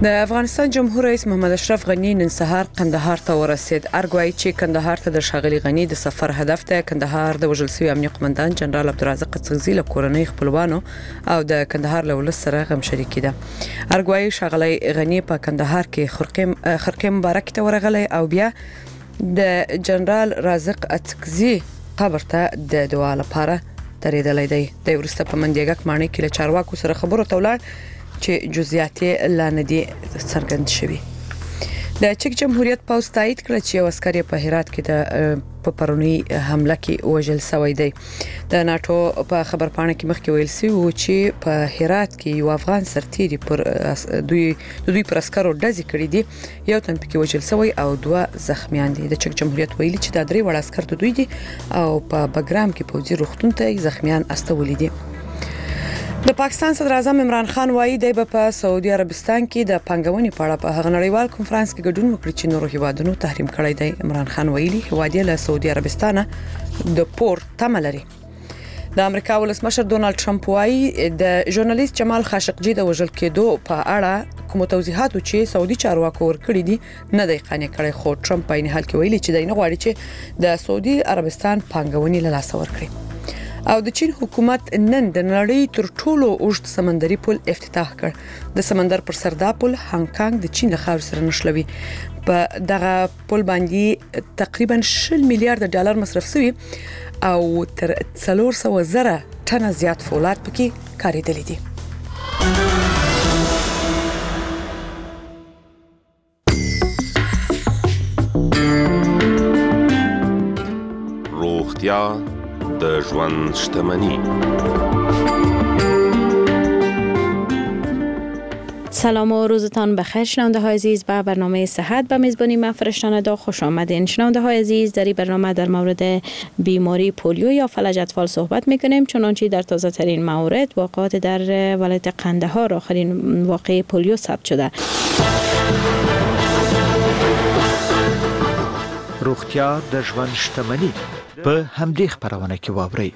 د افغانستان جمهور رئیس محمد اشرف غنی نن سهار کندهار ته ورسید. ارګوای چې کندهار ته د ښاغلي غنی د سفر هدف ته کندهار د وژل شوی امنیت قومندان جنرال عبدالرزاق قصقزي له کورنۍ خپلوانو او د کندهار له ولس سره غم شریکي ده. ارګوای ښاغلي غنی په کندهار کې خرقه مبارک ته ورغلی او بیا د جنرال رازق قصقزي قبر ته د دعا لپاره درېدلی دی. د ورسته په منډیګک معنی کې له چارواکو سره خبرو ته ولاړ چې جزئیات لا نه دي څرګند شوي. د چک جمهوریت پوز تایید کړ چې یو عسکر په هرات کې د پرونی حمله کې وژل شوی دی. د ناتو په خبرپاڼه کې مخکې ویل شوی و چې په هرات کې یو افغان سرتیری پر دوی پر عسکرو ډزې کړې دي. یو تن پکې وژل شوی او دوه زخمیان دي. د چک جمهوریت ویلي چې د درې وړ عسکر د دوی دي او په بګرام کې پوځي روغتون ته زخمیان استولي دي. د پاکستان صدر اعظم عمران خان وایي دی په سعودي عربستان کې د پنګونې په اړه په هغه نړیوال کنفرانس کې ګډون وکړي چې نورو هیوادونو تحریم کړی دی. عمران خان ویلي هیواد له سعودي عربستان د پور تمه لري. د امریکا ولسمشر ډونالد ټرمپ وایي د ژورنالیست جمال خاشقجي د وژل کېدو په اړه کوم توضیحات چې سعودي چارواکو ورکړي دي نه دی قانع کړی. خو ټرمپ په این حال کې ویلي چې دی نه غواړي چې د سعودي عربستان پنګونې له لاسه ورکړي. او د چین حکومت نن د نړۍ تر ټولو اوږد سمندري پل افتتاح کړ. د سمندر پر سر دا پل هانګ کانګ د چین له خاورې سره نښلوي. په دغه پل باندې تقریبا 10 میلیارډ ډالر مصرف شوی او تر 400,000 ټنه زیات فولاد پکې کارېدلې دي. روغتیا د ژوند شتمنی. سلام و روزتان بخیر شنونده های عزیز. به برنامه صحت به میزبانی من فرشتان دا خوش آمدین. شنونده های عزیز، در این برنامه در مورد بیماری پولیو یا فلج اطفال صحبت میکنیم. چنانچه در تازه ترین مورد واقعات در ولایت قندهار آخرین واقعه پولیو ثبت شده. روغتیا د ژوند شتمنی په همدې خبرونه کې واوري.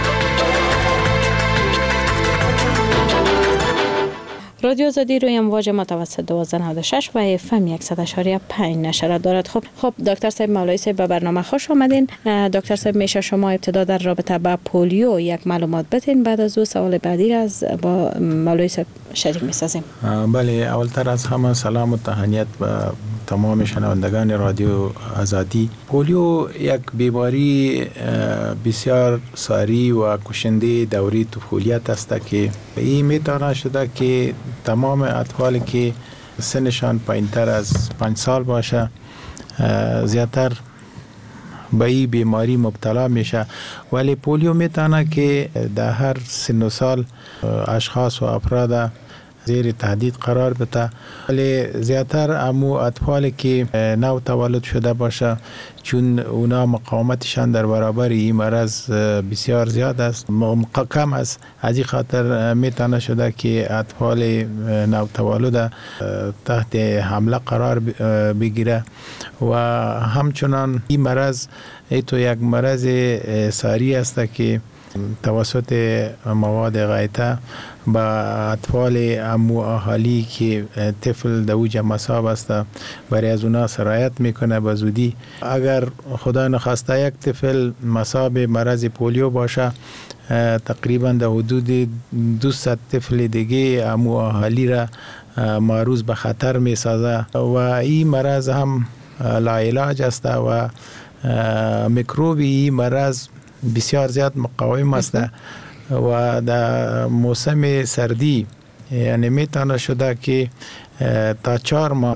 رادیو آزادی روی امواج متوسط 1296 و FM 100.5 نشر دارد. خب دکتر صاحب مولوی صاحب به برنامه خوش آمدین. دکتر صاحب میشه شما ابتدا در رابطه با پولیو یک معلومات بتین، بعد از او سوال بعدی را با مولوی صاحب شریک می‌سازیم. بله، اولتر از همه سلام و تهنیت به تمام شنوندگان رادیو آزادی. پولیو یک بیماری بسیار ساری و کشنده دوره طفولیت است که این میتونه شده که تمام اطفالی که سنشان پایین‌تر از 5 سال باشه زیادتر به این بیماری مبتلا میشه. ولی پولیو میتونه که در هر سن و سال اشخاص و افراد زیر تهدید قرار بده. ولی زیادتر امو اطفالی که نو تولد شده باشه چون اونا مقاومتشان در برابر این مرض بسیار زیاد است، کم است، از این خاطر میتونه شده که اطفال نو تولد تحت حمله قرار بگیره. و همچنان این مرض ایتو یک مرض ساری است که توسط مواد غایطه با اطفال امو اهالی که طفل در اوج مصاب است برای از اونا سرایت میکنه به زودی. اگر خدا نخواسته یک طفل مصاب مرض پولیو باشه تقریبا در حدود 200 طفل دیگه امو اهالی را معرض به خطر میسازه و این مرض هم لاعلاج است و میکروب این مرض بسیار زیاد مقاوم است و در موسم سردی یعنی میتونه شده که تا 4 ماه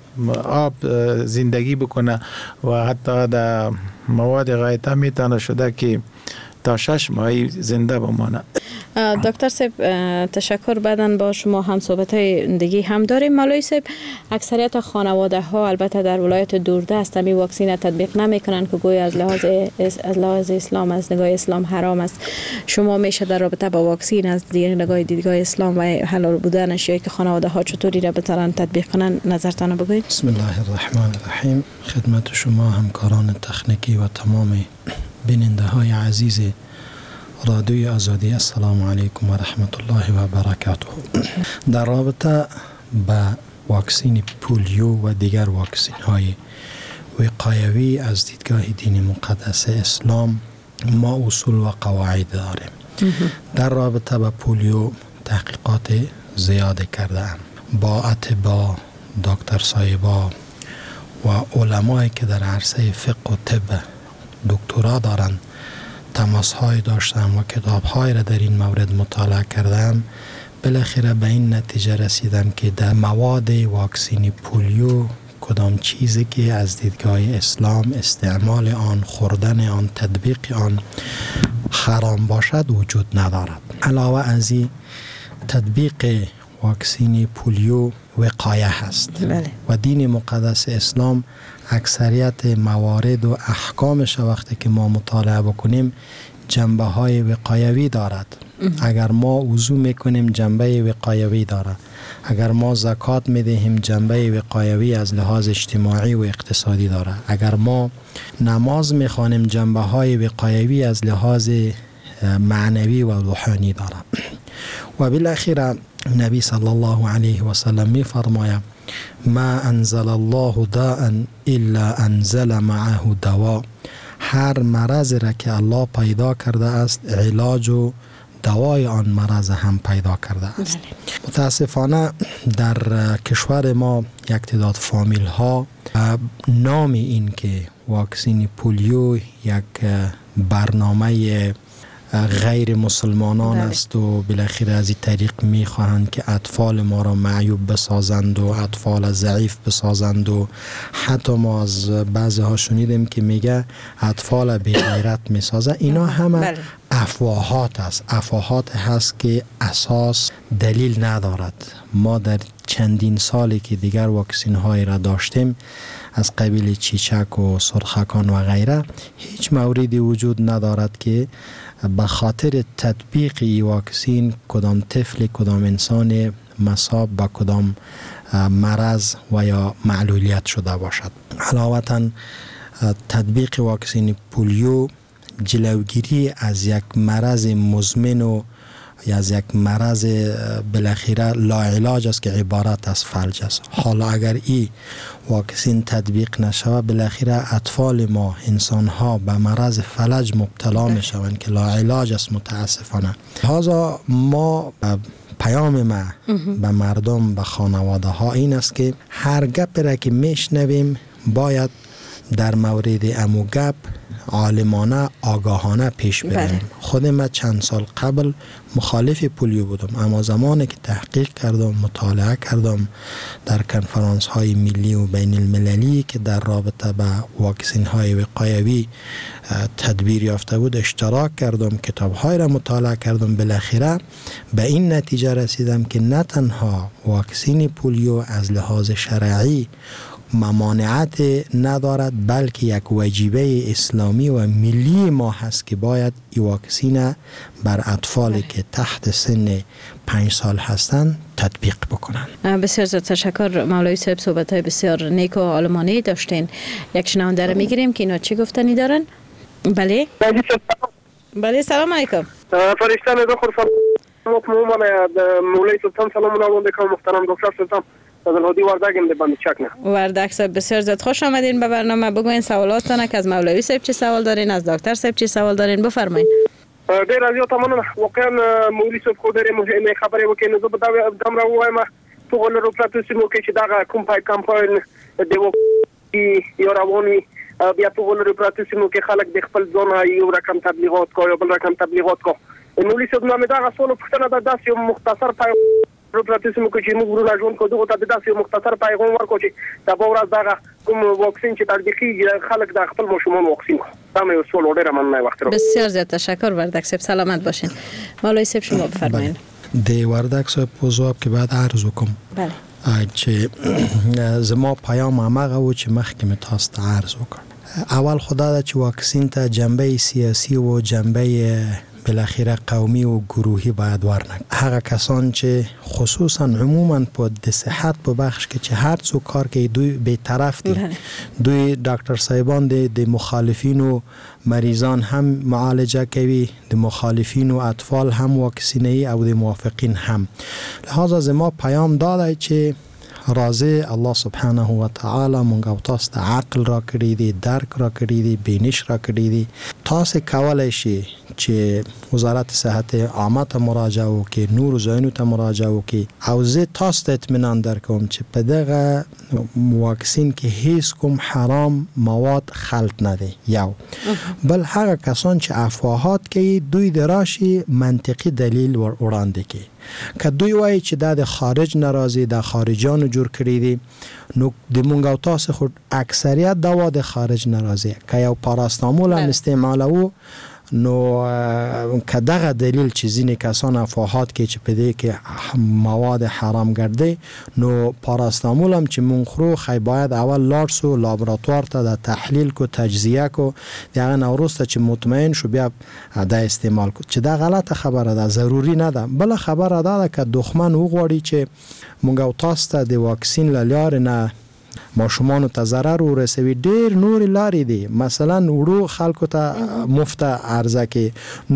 آب زندگی بکنه و حتی در مواد غایطه میتونه شده که تا 6 ماه زنده بمانه. دکتر صاحب تشکر. بعداً با شما هم صحبت دیگه هم داریم. مولوی صاحب، اکثریت خانواده ها البته در ولایت دوردست می واکسین تطبیق نمی کنند که گویا از لحاظ اسلام، از نگاه اسلام حرام است. شما میشه در رابطه با واکسین از دیدگاه اسلام و حلال بودن اشیایی که خانواده ها چطوری را بترن تطبیق کنن نظرتان بگویید؟ بسم الله الرحمن الرحیم. خدمت شما همکاران تکنیکی و تمام بیننده های عزیز رادیوی آزادی، السلام علیکم و رحمت الله و برکاته. در رابطه با واکسین پولیو و دیگر واکسین های وقایوی از دیدگاه دین مقدس اسلام ما اصول و قواعد داریم. در رابطه با پولیو تحقیقات زیاد کردم با اتباع، دکتر صاحبا و علمایی که در عرصه فقه و طب دکترا دارند تماس های داشتم و کتاب های را در این مورد مطالعه کردم. بالاخره به این نتیجه رسیدم که در مواد واکسین پولیو کدام چیزی که از دیدگاه اسلام استعمال آن، خوردن آن، تطبیق آن حرام باشد وجود ندارد. علاوه از این تطبیق واکسین پولیو وقایه هست و دین مقدس اسلام اکثریت موارد و احکامش وقتی که ما مطالعه بکنیم جنبه های وقایوی دارد. اگر ما وضو میکنیم جنبه وقایوی دارد، اگر ما زکات میدهیم جنبه وقایوی از لحاظ اجتماعی و اقتصادی دارد، اگر ما نماز میخوانیم جنبه های وقایوی از لحاظ معنوی و روحانی دارد. و بالاخره نبی صلی الله علیه و سلم می فرماید ما انزل الله داء الا انزل معه دواء. هر مرض را که الله پیدا کرده است علاج و دوای آن مرض هم پیدا کرده است. متاسفانه در کشور ما یک تعداد فامیل ها نام این که واکسین پولیو یک برنامه غیر مسلمانان است و بالاخره از این طریق میخواهند که اطفال ما را معیوب بسازند و اطفال ضعیف بسازند و حتی ما از بعضی ها شنیدیم که میگه اطفال بی غیرت میسازه. اینا همه افواهات است، افواهات هست که اساس دلیل ندارد. ما در چندین سالی که دیگر واکسین های را داشتیم از قبیل چیچک و سرخکان و غیره هیچ موردی وجود ندارد که به خاطر تطبیق این واکسین کدام طفل کدام انسان مصاب به کدام مرض و یا معلولیت شده باشد. علاوه تطبیق واکسین پولیو جلوگیری از یک مرض مزمن و یا از یک مرض بالاخره لاعلاج است که عبارت از فلج است. حالا اگر این واکسین تطبیق نشود بالاخره اطفال ما انسان ها به مرض فلج مبتلا می شوند که لاعلاج است متاسفانه. لذا ما پیام ما به مردم به خانواده ها این است که هر گپ را که میشنویم باید در مورد امو گپ عالمانه آگاهانه پیش بریم. خود من چند سال قبل مخالف پولیو بودم، اما زمانی که تحقیق کردم، مطالعه کردم در کنفرانس های ملی و بین المللی که در رابطه با واکسین های وقایوی تدبیر یافته بود اشتراک کردم، کتاب های را مطالعه کردم، بالاخره به این نتیجه رسیدم که نه تنها واکسین پولیو از لحاظ شرعی ممانعت ندارد بلکه یک واجبه اسلامی و ملی ما هست که باید این واکسین بر اطفالی که تحت سن 5 سال هستند تطبیق بکنن. بسیار زیاد تشکر مولوی صاحب، صحبت های بسیار نیک و عالمانه داشتین. یک شنونده را میگیریم که اینا چی گفتنی دارن؟ بله بله سلام علیکم. فرشته ندا خورسان مولوی سلطان سلام علیکم بکنم محترم دکتر سلطان الهادی وردگم ده بند چکنه. وردگ صاحب بسیار زیاد خوش آمدین به برنامه. بگوین سوالاتتان که از مولوی صاحب چه سوال دارین، از دکتر صاحب چه سوال دارین، بفرمایید. ډیر از یو تمنه واقعا مولوی صاحب خو ډېرې مهمه خبرې وکړې. زه به دم را وایم په ولر پلاتو سیمو کې چې دا کوم پای کمپاین د وکی یو رواني بیا په ولر پلاتو سیمو کې خلک د خپل ځون یو رقم تبلیغات کوي، بل رقم تبلیغات کوي. مولوی صاحب نامه دا غوښتنه پښتنه د داسې یو مختصر پای پروپلاتیسم کو چې موږ ورونه ژوند کو دغه ته داسې مختصر پیغام ورکو چې دا به ورځ دغه کوم واکسین چې تطبیقي خلک د خپل ماشومان واکسین کو. دا مې اصول ډېر مننه وخت. بسیار زیاد تشکر وردگ صاحب، سلامت باشین. مولوی صاحب شما بفرمایید. د وردگ صاحب پوزواب که بعد عرض وکم. بله. چې زما پیام همغه و چې مخکې مې تاسو ته عرض وکړ. اول خدا چې واکسین ته جنبه سیاسی و جنبه بالاخره قومی و گروهی باید ورنک. هغه کسان چې خصوصا عموما په د صحت په بخش کې چې هر څو کار کوي دوی به طرف دي. دوی ډاکټر صاحبان د مخالفینو مریضان هم معالجه کوي، د مخالفینو اطفال هم واکسینه او د موافقین هم. لحاظا زما پیام داده چې راځي الله سبحانه و تعالی مونږ او تاسو ته عقل را کړی دی، درک را کړی دی، بینش را کړی دی. تاسو کولای شئ چې وزارت صحت عامه ته مراجعه وکړئ، نور ځایونو ته مراجعه وکړئ او زه تاسو ته اطمینان درکوم چې په دغه واکسین کې هیڅ کوم حرام مواد خلط نه دی. یو بل هغه کسان چې افواهات کوي دوی دراشي منطقي دلیل وړاندې کوي. که دوی وایي چې دا د خارج ناراضي د خارجانو جوړ کړی دي، نو د مونږ او تاسو خو اکثریت دوا د خارج ناراضي. که یو پاراستامول هم استعمالو نو که دغه دلیل چې ځینې کسان افواهات کې چې په دې کې مواد حرام ګرځي، نو پاراستامول هم چې مونږ خورو خی باید اول لاړ سو لابراتوار ته د تحلیل کو تجزیه کو دغه نورسته چې مطمئن شو بیا د استعمال کو. چې دا غلطه خبره ده، ضروری نه ده. بل خبره ده که دښمن وغواړي چې مونږ او تاسو ته د واکسین لاره نه ماشومان ته ضرر ورسوي، ډیر نور لارې دي. مثلا وړو خلکو ته مفت عرضه کې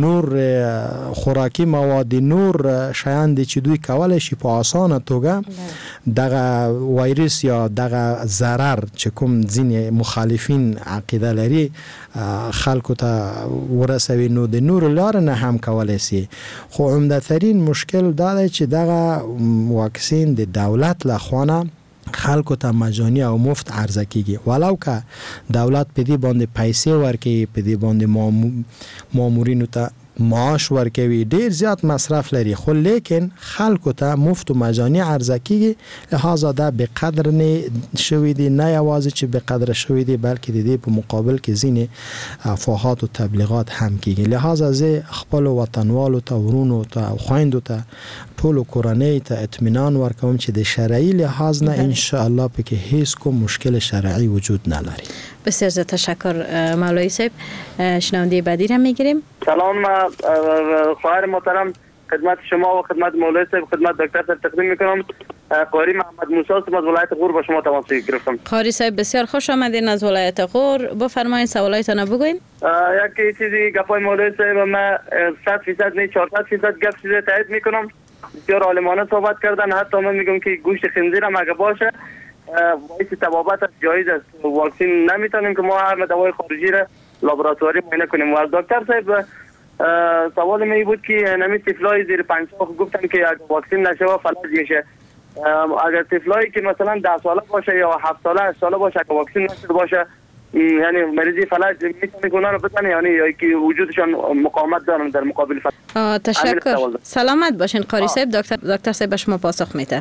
نور خوراکي مواد، نور شیان دي چې دوی کولای شي په اسانه توګه دغه وایرس یا دغه ضرر چې کوم ځینې مخالفین عقیده لري خلکو ته ورسوي، نو د نور لار نه هم کولای شي. خو عمده ترین مشکل دا دی چې دغه واکسین د دولت لخوا خلکو ته مجانی او مفت عرضه کیږي، ولو که دولت په دې باندې پیسې ورکوي، په دې باندې مامورینو ته معاش ورکوي، ډیر زیات مصرف لري، خو لیکن خلکو ته مفت و مجانی عرضه کیږي. لہذا دا به قدر نه شوی دی، نه یوازې چې به قدر شوی دی بلکې د دې په مقابل کې ځینې افواهات او تبلیغات هم کیږي. لہذا زه خپل وطنوالو ته، ورونو ته او خويندو ته، ټول کورنۍ ته اطمینان ورکوم چې د شرعي لحاظ نه ان شاء الله پکې هیڅ کوم مشکل شرعي وجود نداره. بسیار زیاد تشکر مولوی صاحب. شنونده بعدی را میگیریم. سلام خواهر محترم، خدمت شما و خدمت مولوی صاحب، خدمت دکتر صاحب تقدیم میکنم. قاری محمد موسی از ولایت غور با شما تماس گرفتم. قاری صاحب بسیار خوش آمدین از ولایت غور. بفرمایید سوالایتان بگوین. یکی چیزی گپای مولوی صاحب من 100% نه 400% گپ چیزی تایید میکنم. بسیار عالمانه صحبت کردن، حتی من میگم که گوشت خنزیر هم اگه باشه باعث تبابت جایز است. واکسین نمیتونیم که ما هر دوای خارجی را لابراتواری معاینه کنیم. و دکتر صاحب سوال من بود که نمی طفلای زیر 5 سال گفتن که اگه واکسین نشه فلج میشه. اگر طفلایی که مثلا 10 ساله باشه یا 7 ساله 8 ساله باشه اگه واکسین نشده باشه یعنی مریضی فلج میتونه گونه رو بزنه، یعنی یا که وجودشان مقاومت دارن در مقابل فلج. تشکر. سلامت باشین قاری صاحب. دکتر صاحب به شما پاسخ میده.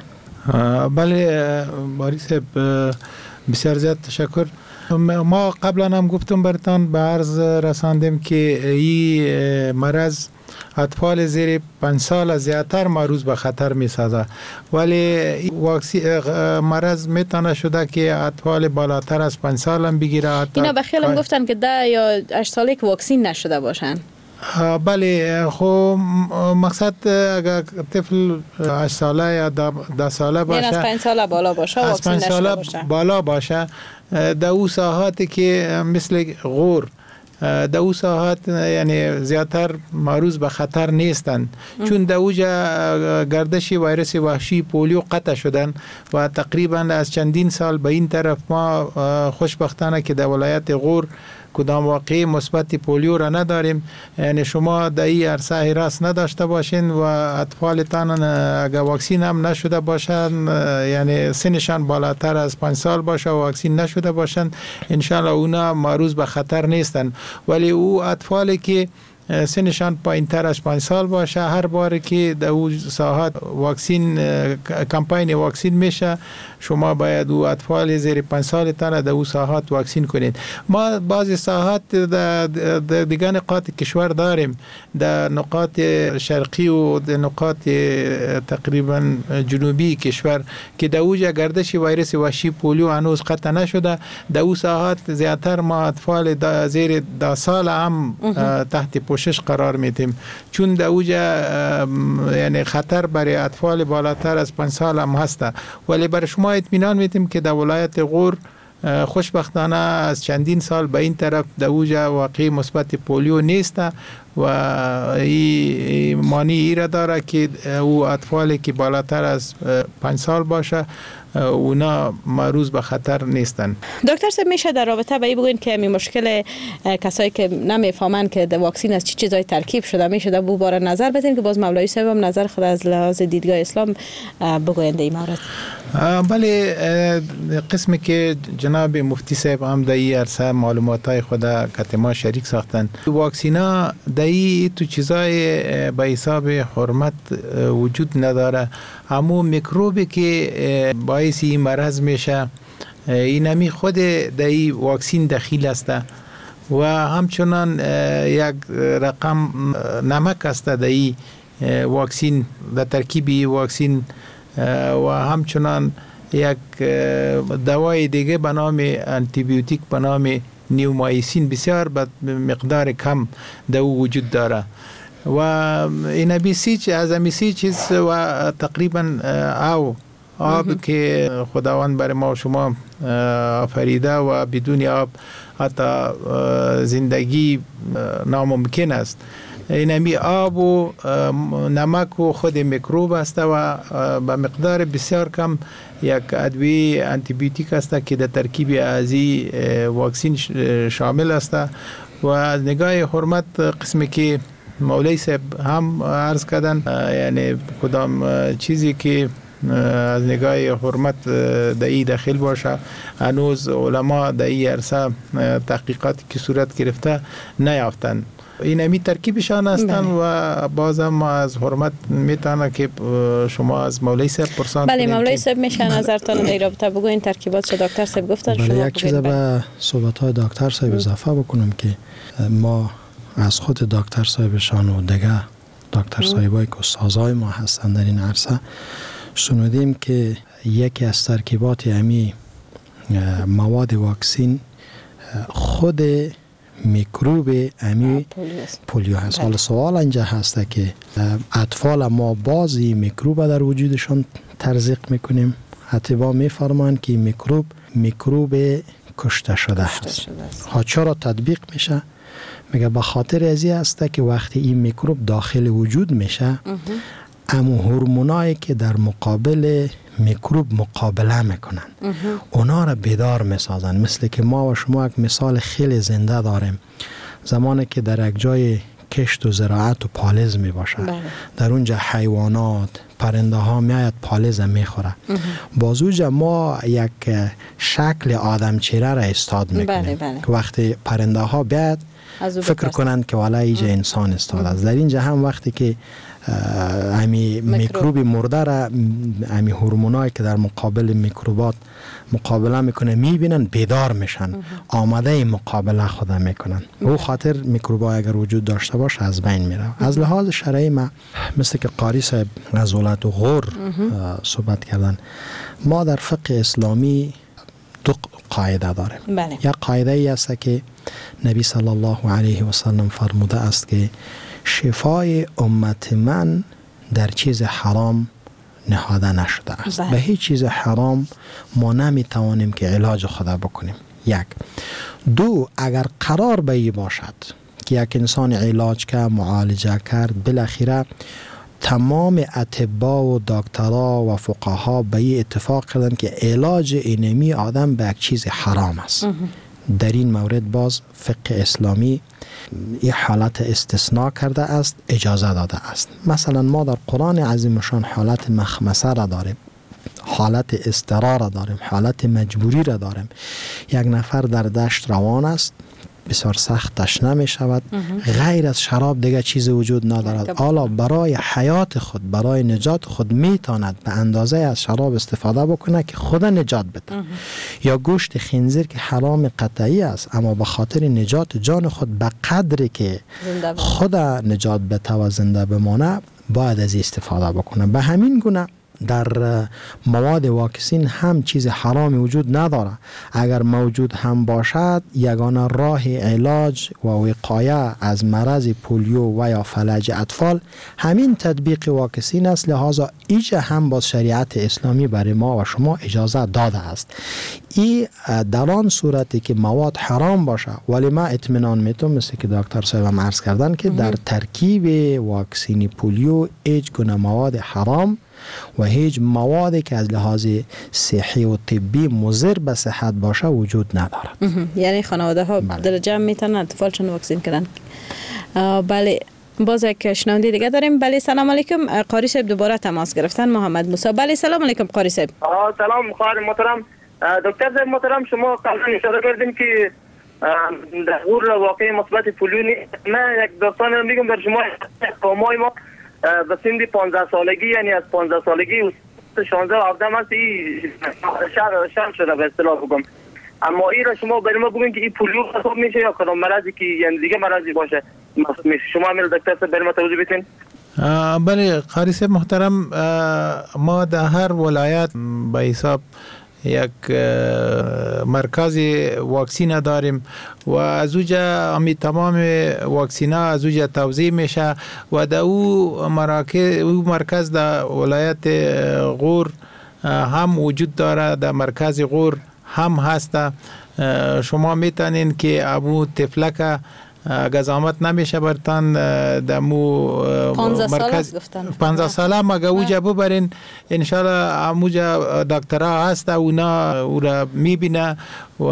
بله باری صاحب بسیار زیاد تشکر. ما قبلا هم گفتم برتان به عرض رساندیم که این مرض اطفال زیر 5 سال زیادتر معرض به خطر می سازه، ولی مرض میتونه شده که اطفال بالاتر از 5 سال هم بگیره. اینا به خیالم گفتن که 10 یا 8 ساله که واکسین نشده باشن. بله خب مقصد اگر طفل 8 ساله یا 10 ساله باشه، از 5 ساله بالا باشه، از 5 ساله بالا باشه، در او ساحاتی که مثل غور در او ساحات یعنی زیادتر معرض به خطر نیستند، چون در اوجا گردش ویروس وحشی پولیو قطع شدن و تقریبا از چندین سال به این طرف ما خوشبختانه که در ولایت غور کدام واقعی مثبت پولیو را نداریم. یعنی شما در این عرصه راست نداشته باشین و اطفالتان اگر واکسین هم نشده باشن، یعنی سنشان بالاتر از 5 سال باشه و واکسین نشده باشن، انشالله اونا معرض به خطر نیستن. ولی او اطفالی که سنشان پایین‌تر از 5 سال باشه، هر بار که در او ساحات واکسین کمپاین واکسین میشه، شما باید او اطفال زیر 5 سال تان در او ساحات واکسین کنید. ما بعضی ساحات در دیگر نقاط کشور داریم، در نقاط شرقی و در نقاط تقریبا جنوبی کشور که در اوجا گردش ویروس وحشی پولیو هنوز قطع نشده. در او ساحات زیادتر ما اطفال زیر 10 سال هم تحت پوشش قرار میدیم، چون در اوجا یعنی خطر برای اطفال بالاتر از 5 سال هم هسته. ولی برای شما اطمینان میدیم که در ولایت غور خوشبختانه از چندین سال به این طرف در اوجا واقعی مثبت پولیو نیسته و این مانی ای را داره که او اطفالی که بالاتر از 5 سال باشه اونا معرض به خطر نیستن. دکتر صاحب میشه در رابطه با این بگوین که می مشکل کسایی که نمیفهمن که واکسین از چه چیزای ترکیب شده میشه در بو باره نظر بدین که باز مولوی صاحب هم نظر خود از لحاظ دیدگاه اسلام بگوین در این مورد؟ بله، قسمی که جناب مفتی صاحب هم در این عرصه معلوماتای خود کتما شریک ساختن. واکسینا در این تو چیزای به حساب حرمت وجود نداره، اما میکروبی که باعث این مرض میشه اینمی خود در این واکسین دخیل است و همچنان یک رقم نمک است در این واکسین، در ترکیب واکسین و همچنان یک دوای دیگه به نام آنتی بیوتیک به نام نیومایسین بسیار به مقدار کم در وجود داره و این بیسیج از امیسی چیز و تقریبا آب که خداوند برای ما شما آفریده و بدون آب حتی زندگی ناممکن است. اینمی آب و نمک و خود میکروب است و به مقدار بسیار کم یک ادویه آنتی بیوتیک است که در ترکیب ازی واکسین شامل است و از نگاه حرمت قسمی که مولوی صاحب هم عرض کردن، یعنی کدام چیزی که از نگاه حرمت در این داخل باشه هنوز علما در این عرصه تحقیقاتی که صورت گرفته نیافتن. این همی ترکیبشان هستن و بازم ما از حرمت میتونه که شما از مولوی صاحب پرسان کنید. بله مولوی صاحب میشه نظرتان در رابطه بگوین ترکیبات چه دکتر صاحب گفتن؟ بله، یک چیز به صحبت های دکتر صاحب اضافه بکنم که ما از خود دکتر صاحبشان و دیگه دکتر صاحبایی که استادای ما هستن در این عرصه شنودیم که یکی از ترکیبات امی مواد واکسین خود میکروب امی پولیو هست. حالا سوال اینجا هسته که اطفال ما بازی میکروب در وجودشان تزریق میکنیم، حتیبا میفرمان که میکروب کشته شده هست. ها چرا تطبیق میشه؟ میگه به خاطر ازی هسته که وقتی این میکروب داخل وجود میشه اما هورمونایی که در مقابل میکروب مقابله میکنن اونا را بیدار میسازن. مثل که ما و شما یک مثال خیلی زنده داریم، زمانی که در یک جای کشت و زراعت و پالز می باشه در اونجا حیوانات پرنده ها میاید پالز میخوره، بازوجا ما یک شکل آدم چهره را استاد میکنیم که وقتی پرنده ها بیاید فکر کنند که والا اینجا انسان استاد است. در اینجا هم وقتی که امی میکروب مرده را امی هورمونایی که در مقابل میکروبات مقابله میکنه میبینن، بیدار میشن، آماده مقابله خود میکنن. او خاطر میکروبا اگر وجود داشته باشه از بین میره. از لحاظ شرعی ما مثل که قاری صاحب از ولایت غور صحبت کردن، ما در فقه اسلامی دو قاعده داریم. یک قاعده ای است که نبی صلی الله علیه و سلم فرموده است که شفای امت من در چیز حرام نهاده نشده است. به هیچ چیز حرام ما نمیتوانیم که علاج خدا بکنیم. یک. دو، اگر قرار به این باشد که یک انسان علاج کرد، معالجه کرد، بالاخره تمام اطباء و دکترها و فقها به این اتفاق کردن که علاج اینمی آدم به یک چیز حرام است. در این مورد باز فقه اسلامی این حالت استثناء کرده است، اجازه داده است. مثلا ما در قرآن عظیمشان حالت مخمسه را داریم، حالت اضطرار را داریم، حالت مجبوری را داریم. یک نفر در دشت روان است، بسیار سخت تشنه می شود، غیر از شراب دیگه چیز وجود ندارد، حالا برای حیات خود، برای نجات خود می تاند به اندازه از شراب استفاده بکنه که خود نجات بده. یا گوشت خنزیر که حرام قطعی است اما به خاطر نجات جان خود به قدری که خود نجات بده و زنده بمانه باید از استفاده بکنه. به همین گونه در مواد واکسین هم چیز حرام وجود نداره. اگر موجود هم باشد یگانه راه علاج و وقایه از مرض پولیو و یا فلج اطفال همین تطبیق واکسین است. لحاظا ایجا هم با شریعت اسلامی برای ما و شما اجازه داده است. این در آن صورتی که مواد حرام باشه، ولی ما اطمینان میتونم مثل که دکتر صاحب عرض کردن که در ترکیب واکسین پولیو هیچ گونه مواد حرام و هیچ موادی که از لحاظ صحی و طبی مضر به صحت باشه وجود ندارد. یعنی خانواده ها در جمع میتونن اطفالشون واکسین کنن. بله، باز یک شنونده دیگه داریم. بله سلام علیکم، قاری صاحب دوباره تماس گرفتن. محمد موسی. بله سلام علیکم قاری صاحب. سلام خواهر محترم. دکتر صاحب محترم، شما قبلا اشاره کردین که در غور واقعی مثبت پولیو نیست. من یک داستان میگم در شما. قومای ما به سن 15 سالگی، یعنی از 15 سالگی 16 و 17 هست شهر شده به اصطلاح بگم. اما این را شما برای ما بگین که این پولیو حساب میشه یا کدام مرضی که یعنی دیگه مرضی باشه میشه. شما همین دکتر صاحب برای ما توضیح بدین. بله قاری صاحب محترم، ما در هر ولایت به حساب یک مرکز واکسین داریم و از اوجا همی تمام واکسینا از اوجا توزیع میشه و در او مرکز در ولایت غور هم وجود داره، در مرکز غور هم هست. شما میتونین که ابو تفلک اگر زحمت نمیشه برتان دمو 15 ساله مگه اوجا ببرین انشالله اموجا دکترها هست اونا او را میبینه و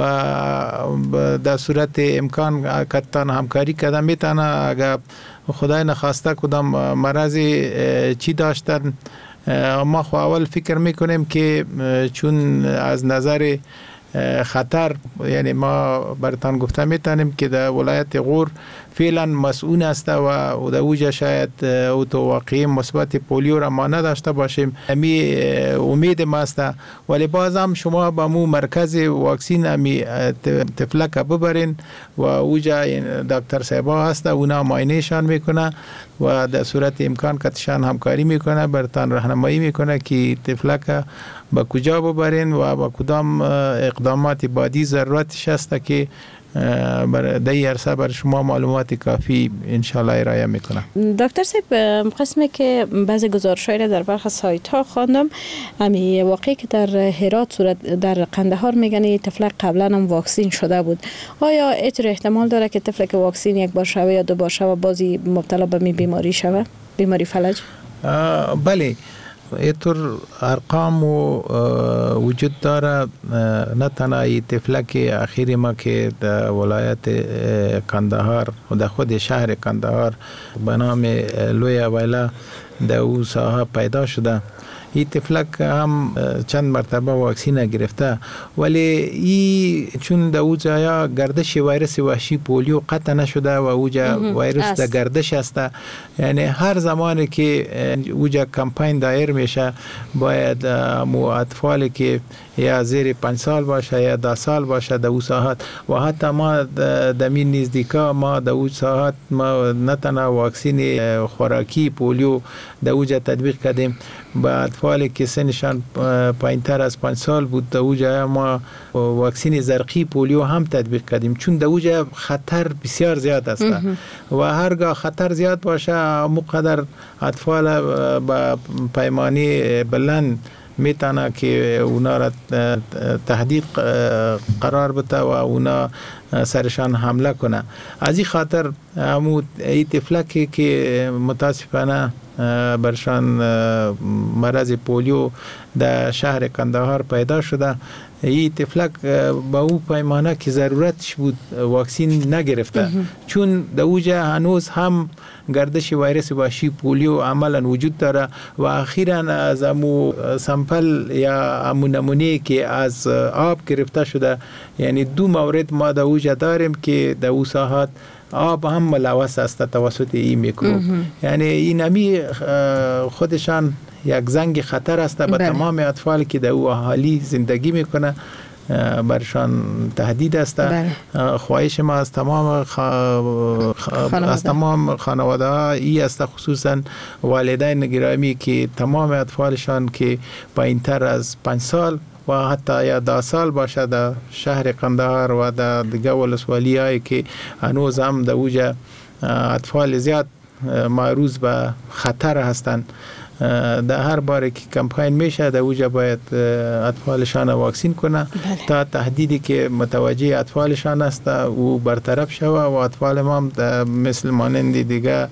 در صورت امکان کتان همکاری کده میتونه. اگر خدای نخواسته کدام مرضی چی داشتن ما خو اول فکر میکنیم که چون از نظر خطر، یعنی ما برتان گفته میتونیم که در ولایت غور فعلا مسئول است و در اوجا شاید او تو واقعی مثبت پولیو را ما نداشته باشیم. امی امید ما است، ولی باز هم شما با مو مرکز واکسین امی تفلک ببرین و اوجا دکتر صاحبا هست اونا معاینهشان میکنه و در صورت امکان کتشان همکاری میکنه، برتان راهنمایی میکنه که تفلک با کجا ببرین و با کدام اقدامات بعدی ضرورتش هست که در عرصه بر شما معلومات کافی انشالله ارائه میکنم. دکتر صاحب، قسمی که بعضی گزارش‌های را در برخی سایت ها خواندم، امی واقعی که در هرات صورت در قندهار میگن طفل قبلا هم واکسین شده بود. آیا اینطور احتمال داره که طفل که واکسین یک بار شوه یا دو بار شوه بازی مبتلا به بیماری شوه، بیماری فلج؟ بله، اینطور ارقام وجود داره. نه تنها این تفلک اخیری ما که در ولایت کندهار و در خود شهر کندهار به نام لوی ویلا در او ساحه پیدا شده، این تفلک هم چند مرتبه واکسین گرفته، ولی این چون در او جایا گردش ویروس وحشی پولیو قطع نشده و اوجا ویروس در گردش است، یعنی هر زمانی که اوجا کمپین دایر میشه باید مو اطفالی که یا زیر 5 سال باشه یا 10 سال باشه در او ساحات و حتی ما در می نزدیکا ما در او ساحات ما نه تنها واکسین خوراکی پولیو در اوجا تطبیق کردیم، با اطفالی که سنشان پایینتر از 5 سال بود در اوجا ما واکسین زرقی پولیو هم تطبیق کردیم، چون در اوجا خطر بسیار زیاد است و هرگاه خطر زیاد باشه مقدر اطفال با پیمانی بلند میتونه که اونا را تهدید قرار بده و اونا سرشان حمله کنه. از این خاطر همون این طفلکی که متاسفانه برشان مرض پولیو در شهر کندهار پیدا شده، این طفلک با او پیمانه که ضرورتش بود واکسین نگرفته، چون در اوجا هنوز هم گردش ویروس وحشی پولیو عملا وجود داره و اخیراً از امو سامپل یا امو نمونه که از آب گرفته شده، یعنی 2 مورد ما در اوجا داریم که در او ساحات آب هم ملوث است توسط این میکروب، یعنی این همی خودشان یک زنگ خطر است به تمام اطفال که در او اهالی زندگی میکنه برشان تهدید است. خواهش ما از تمام خانواده ها ای است، خصوصا والدین گرامی که تمام اطفالشان که پایین‌تر از 5 سال و حتی یا 10 سال باشه در شهر قندهار و در دیگه ولسوالی هایی که هنوز هم در اوجه اطفال زیاد معروض به خطر هستند، در هر باره که کمپاین میشه در اوجه باید اطفالشان واکسین کنه تا تهدیدی که متوجه اطفالشان است او برطرف شوه و اطفال ما مثل مانند دیگه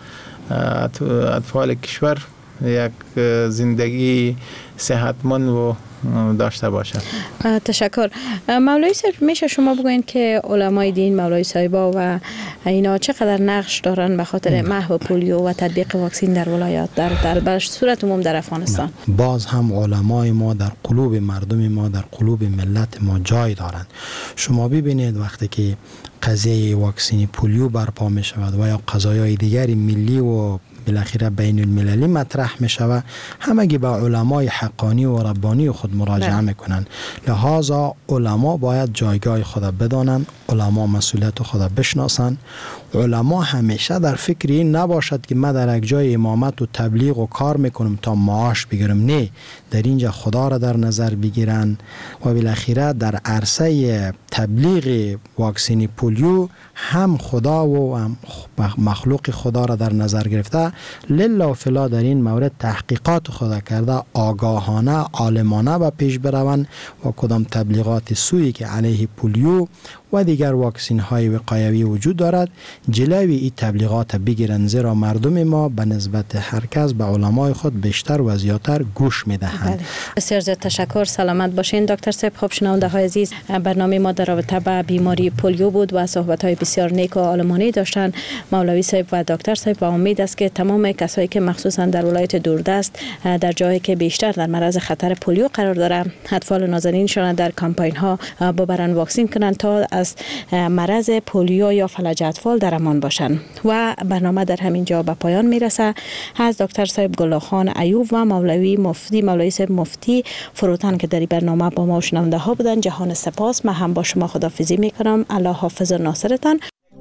اطفال کشور یک زندگی صحتمند و داشته باشه. تشکر. مولوی صاحب میشه شما بگوین که علمای دین، مولوی صاحبا و اینا چقدر نقش دارن به خاطر محو پولیو و تطبیق واکسین در ولایات در صورت عموم در افغانستان؟ باز هم علمای ما در قلوب مردم ما، در قلوب ملت ما جای دارند. شما ببینید وقتی که قضیه واکسین پولیو برپا می شود و یا قضایای دیگری ملی و بالاخره بین المللی مطرح می شود، همگی به علمای حقانی و ربانی خود مراجعه میکنن. لذا علما باید جایگاه خود بدانند، علما مسئولیت خود بشناسند. علما همیشه در فکر این نباشد که ما در یک جای امامت و تبلیغ و کار میکنم تا معاش بگیرم. نه، در اینجا خدا را در نظر بگیرن و بالاخره در عرصه تبلیغ واکسین پولیو هم خدا و هم مخلوق خدا را در نظر گرفته لله و فلا در این مورد تحقیقات خدا کرده، آگاهانه عالمانه به پیش بروند و کدام تبلیغات سویی که علیه پولیو و دیگر واکسین های وقایوی وجود دارد جلوی این تبلیغات بگیرند، زیرا مردم ما به نسبت هر کس به علمای خود بیشتر و زیادتر گوش میدهند. بسیار زیاد تشکر. سلامت باشین دکتر صاحب. خب شنونده های عزیز، برنامه ما در رابطه با بیماری پولیو بود و صحبت های بسیار نیک و عالمانه داشتن مولوی صاحب و دکتر صاحب و امید است که تمام کسایی که مخصوصا در ولایت دوردست در جایی که بیشتر در معرض خطر پولیو قرار داره اطفال نازنینشان در کمپاین ها ببرن واکسین کنن تا از مرض پولیو یا فلج اطفال در امان باشن. و برنامه در همین جا به پایان میرسه. از دکتر صاحب گلخان ایوب و مولوی صاحب مفتی فروتن که در این برنامه با ما شنونده ها بودن، جهان سپاس. من هم با شما خداحافظی میکنم. الله حافظ و ناصرتان.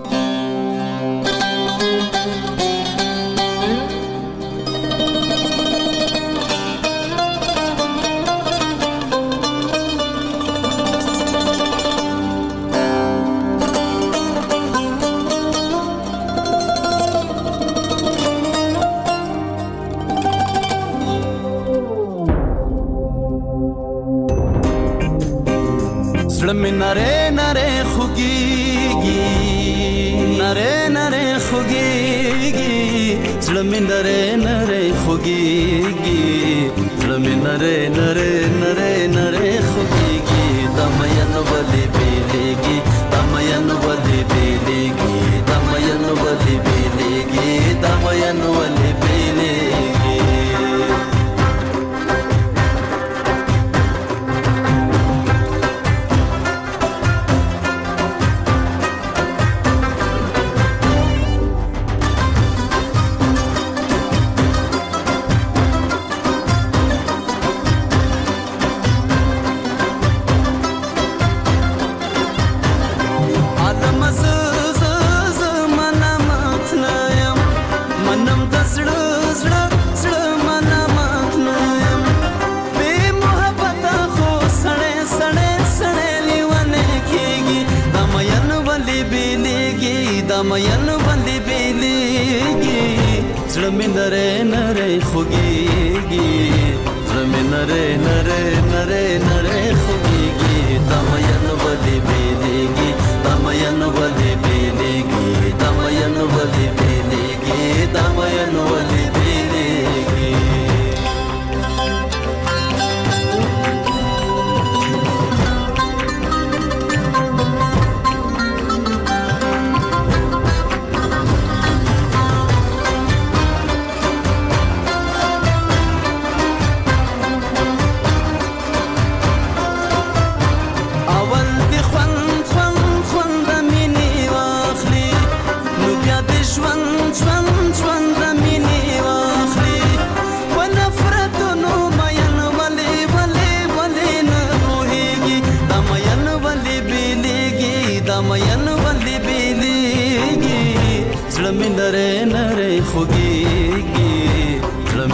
نره نره خوگیگی نره نره خوگیگی زلمی نره نره خوگیگی زلمی نره نره نره نره خوگیگی دمین ولی بیلیگی دمین ولی بیلیگی دمین ولی بیلیگی دمین ولی بیلیگی دمین ولی بیلیگی زلمی نره نره خوگیگی زلمی نره نره نره نره خوگیگی دمین ولی بیلیگی دمین ولی بیلیگی دمین ولی بیلیگی دمین ولی بیلیگی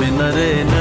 مې نره